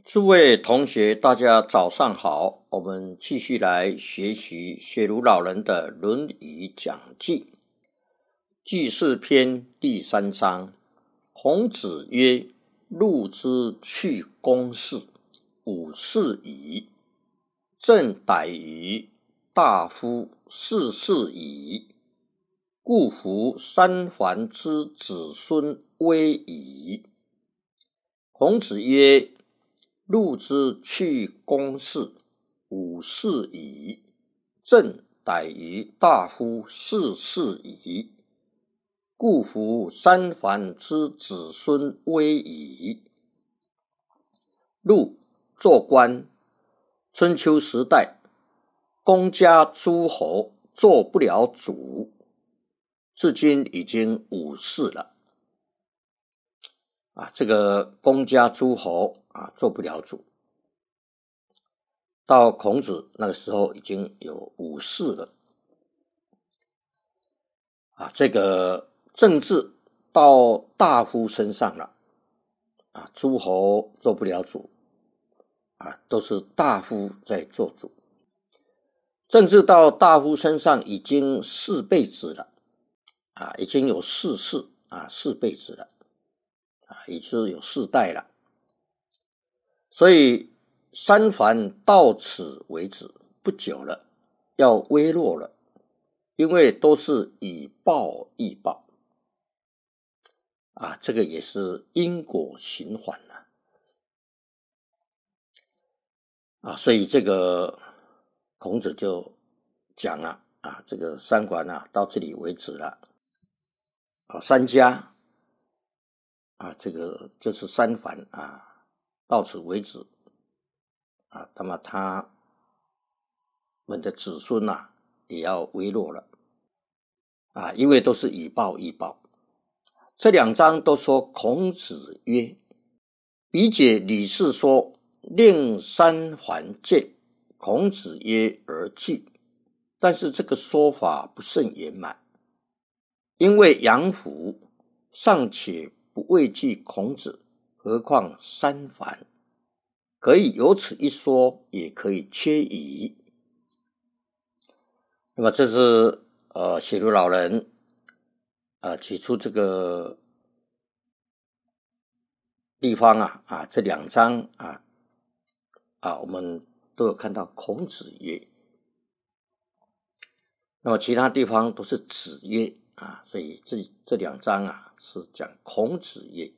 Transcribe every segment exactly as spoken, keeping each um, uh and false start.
诸位同学，大家早上好，我们继续来学习学儒老人的《论语讲记》记事篇第三章。孔子曰：路之去公事，五事矣。正逮于大夫，四事矣。故夫三桓之子孙危矣。孔子曰：路之去公事，五事矣。正逮于大夫，四事矣。故夫三桓之子孙危矣。路做官，春秋时代，公家诸侯做不了主，至今已经五世了。啊，这个公家诸侯啊做不了主，到孔子那个时候已经有五世了。啊，这个政治到大夫身上了，啊，诸侯做不了主，啊，都是大夫在做主。政治到大夫身上已经四辈子了，啊，已经有四世啊，四辈子了。啊，也就是有四代了，所以三桓到此为止，不久了，要危落了，因为都是以暴易暴，啊，这个也是因果循环了，啊，所以这个孔子就讲了，啊，这个三桓啊，到这里为止了，啊，三家。啊，这个就是三桓啊，到此为止啊，那么他们的子孙啊也要危落了啊，因为都是以暴易暴。这两章都说孔子曰，比解李氏说令三桓见，孔子曰而惧，但是这个说法不甚圆满，因为杨虎尚且不畏惧孔子，何况三桓？可以有此一说，也可以缺疑。那么这是呃写儒老人呃提出这个地方啊啊这两章啊啊我们都有看到孔子曰，那么其他地方都是子曰啊，所以这这两章啊是讲孔子曰。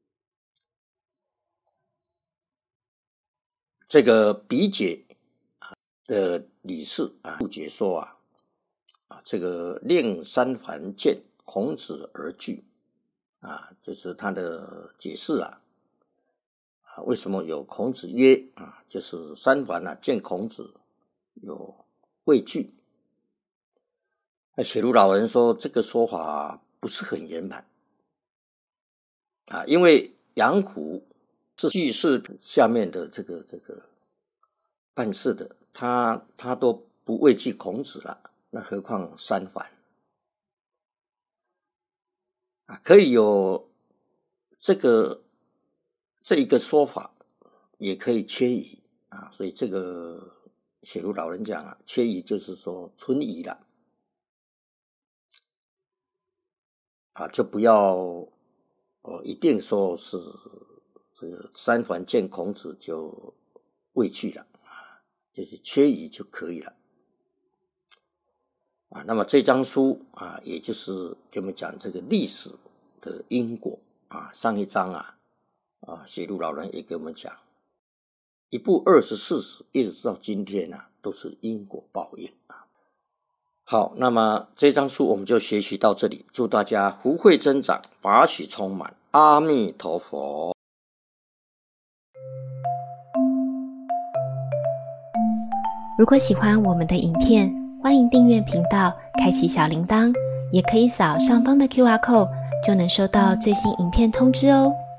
这个比解的李氏啊注解说啊啊这个令三桓见，孔子而惧啊，就是他的解释啊啊为什么有孔子曰啊，就是三桓啊见孔子有畏惧。那写儒老人说这个说法不是很圆满啊，因为杨虎是记事下面的这个这个办事的，他他都不畏惧孔子了，那何况三桓啊？可以有这个这一个说法，也可以缺疑啊，所以这个写儒老人讲啊，缺疑就是说存疑了。啊，就不要哦，一定说是这个三桓见孔子就畏惧了啊，就是缺疑就可以了啊。那么这章书啊，也就是给我们讲这个历史的因果啊。上一章啊啊，写儒老人也给我们讲，一部二十四史，一直到今天啊，都是因果报应啊。好，那么这章书我们就学习到这里，祝大家福慧增长，法喜充满，阿弥陀佛。 如果喜欢我们的影片，欢迎订阅频道，开启小铃铛，也可以扫上方的 Q R code， 就能收到最新影片通知哦。